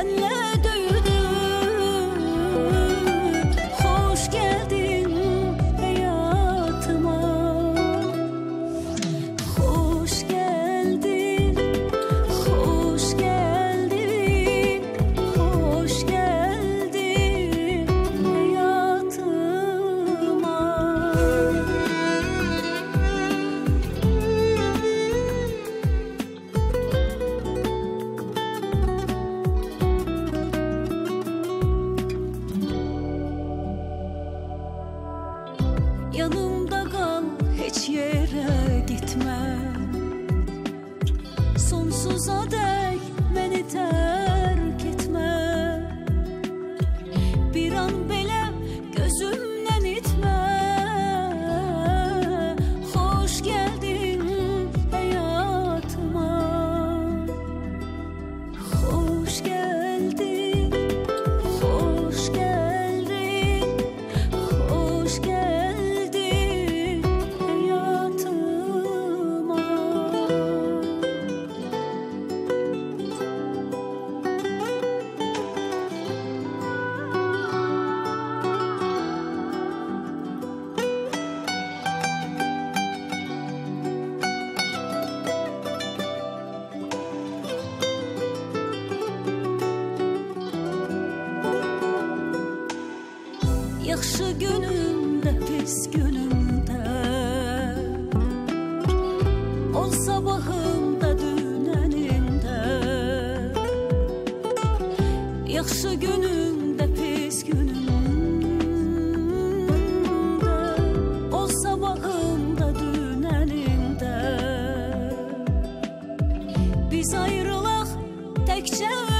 senle döydüm. Hoş geldin hayatıma. Hoş geldin, hoş geldin, hoş geldin hayatıma. Yanımda kal, hiç yere gitme. Sonsuza dek beni terk etme. Bir an belə gözümden itme. Hoş geldin hayatıma. Hoş geldin, hoş geldin, hoş geldin hayatıma. Yaxşı günümdə, pis günümdə, ol sabahımda, dünənimdə. Yaxşı günümdə, pis günümdə, ol sabahımda, dünənimdə. Biz ayrılaq təkcə